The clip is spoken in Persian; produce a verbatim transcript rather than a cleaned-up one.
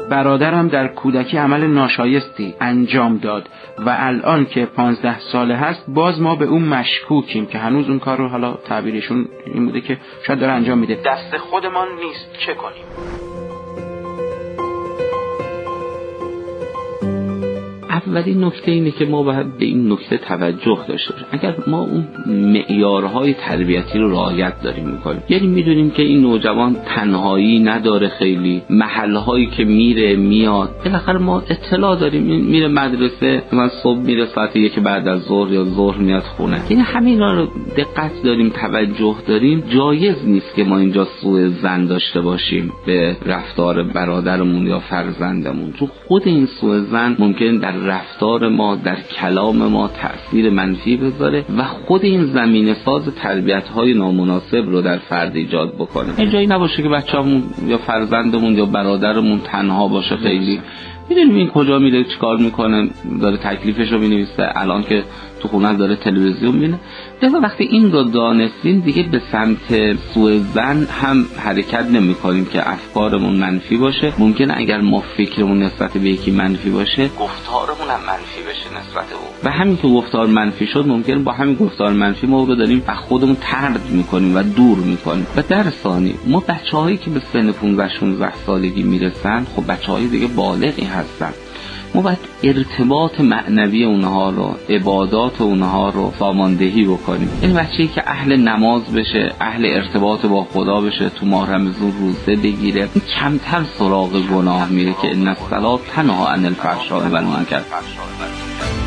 برادرم در کودکی عمل ناشایستی انجام داد و الان که پانزده ساله هست باز ما به اون مشکوکیم که هنوز اون کار رو، حالا تعبیرشون این بوده که شاید داره انجام میده، دست خودمان نیست، چه کنیم؟ اولین نکته اینه که ما باید به این نکته توجه داشته باشیم. اگر ما اون معیارهای تربیتی رو رعایت داریم میکنیم، یعنی میدونیم که این نوجوان تنهایی نداره، خیلی محلهایی که میره میاد، بالاخره ما اطلاع داریم میره مدرسه، مثلا صبح میره ساعت یک بعد از ظهر یا ظهر میاد خونه، یعنی همینا رو دقت داریم، توجه داریم. جایز نیست که ما اینجا سوء ظن داشته باشیم به رفتار برادرمون یا فرزندمون، چون خود این سوء ظن ممکن در رفتار ما، در کلام ما تأثیر منفی بذاره و خود این زمینه ساز تربیت‌های نامناسب رو در فرد ایجاد بکنه. اینجایی نباشه که بچه‌مون یا فرزندمون یا برادرمون تنها باشه، خیلی میدونیم این کجا میره، چیکار میکنه، داره تکلیفش رو مینویسه، الان که تو خونه داره تلویزیون میبینه. لذا وقتی این رو دانستیم دیگه به سمت سوء ظن هم حرکت نمی کنیم که افکارمون منفی باشه. ممکنه اگر ما فکرمون نسبت به یکی منفی باشه، گفتارمون هم منفی بشه نسبت به او، و همین که گفتار منفی شد ممکنه با همین گفتار منفی ما رو داریم از خودمون طرد میکنیم و دور میکنیم. و در ثانی ما بچه‌هایی که به سن پانزده شانزده سالگی میرسن، خب بچه‌های دیگه بالغی هستن، ما باید ارتباط معنوی اونها رو، عبادات اونها رو ساماندهی بکنیم. این بچه‌ای که اهل نماز بشه، اهل ارتباط با خدا بشه، تو ماه رمضان روزه بگیره، این کمتر سراغ گناه میره که ان الصلاة تنهی عن الفحشاء و المنکر.